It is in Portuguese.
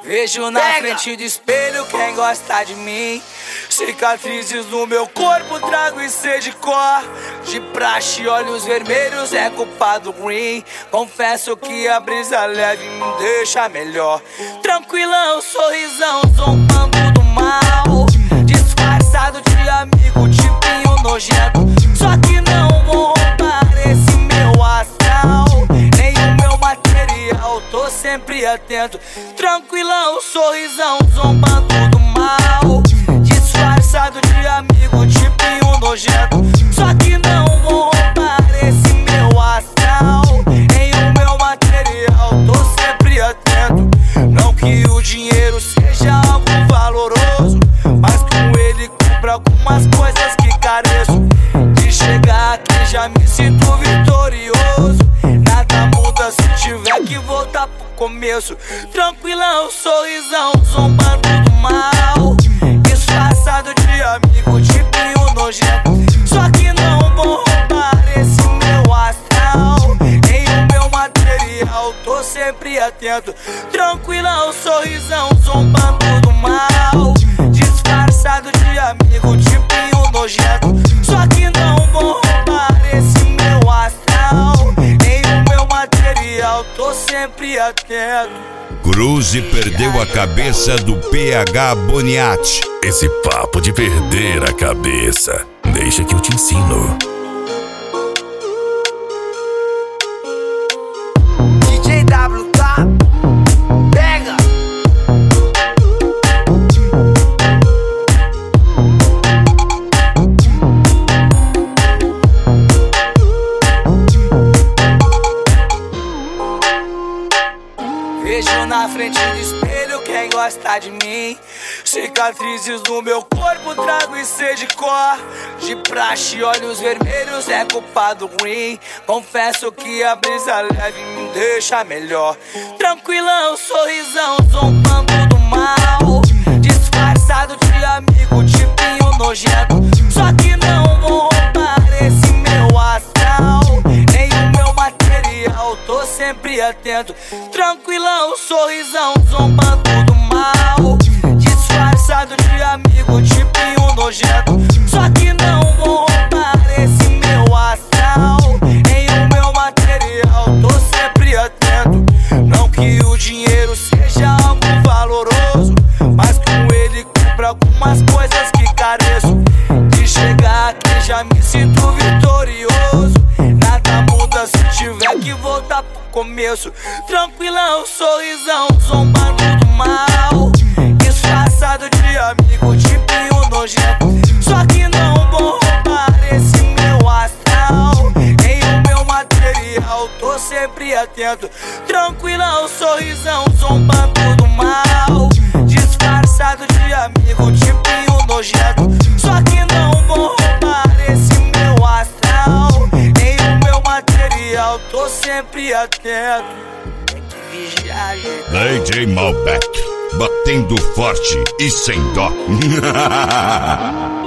Vejo na frente do espelho quem gosta de mim. Cicatrizes no meu corpo, trago e sede de cor. De praxe, olhos vermelhos, é culpado green. Confesso que a brisa leve me deixa melhor. Tranquilão, sorrisão, zombando do mal. Disfarçado de amigo, tipinho nojento. Só que não vou roubar esse meu astral, nem o meu material, tô sempre atento. Tranquilão, sorrisão, zombando do mal. Disfarçado de amigo, tipinho nojento. Só que não vou roubar esse meu astral, nem o meu material, tô sempre atento. Não que o dinheiro seja algo valoroso, mas com ele compro algumas coisas que careço. De chegar aqui já me sinto vitorioso. Nada muda se tiver que voltar pro começo. Tranquilão, sorrisão, zombando do mal. Disfarçado de amigo, tipinho nojento. Só que não vou roubar esse meu astral, nem o meu material, tô sempre atento. Tranquilão, sorrisão, zombando do mal. Disfarçado de amigo, tipinho nojento. Só que não vou roubar esse meu astral, nem o meu material, tô sempre atento. Cruze perdeu a cabeça do PH Boniati. Esse papo de perder a cabeça, deixa que eu te ensino. DJ W, tá? Pega! Vejo na frente do espelho quem gosta de mim. Cicatrizes no meu corpo, trago e sede de cor. De praxe, olhos vermelhos, é culpado green. Confesso que a brisa leve me deixa melhor. Tranquilão, sorrisão, zombando do mal. Disfarçado de amigo, tipinho nojento. Só que não vou roubar esse meu astral, nem o meu material, tô sempre atento. Tranquilão, sorrisão, zombando do mal. Disfarçado de amigo, tipinho nojento. Só que não vou roubar esse meu astral, nem o meu material, tô sempre atento. Não que o dinheiro seja algo valoroso, mas com ele compro algumas coisas que careço. De chegar aqui já me sinto vitorioso. Nada muda se tiver que voltar pro começo. Tranquilão, sorrisão, zombando do mal. Disfarçado de amigo, tipinho nojento. Só que não vou roubar esse meu astral, nem o meu material, tô sempre atento. Tranquilão, sorrisão, zombando do mal. Disfarçado de amigo, tipinho nojento. Só que não vou roubar esse meu astral, nem o meu material, tô sempre atento. Tem que vigiar, gente. DJ Malbec, batendo forte e sem dó.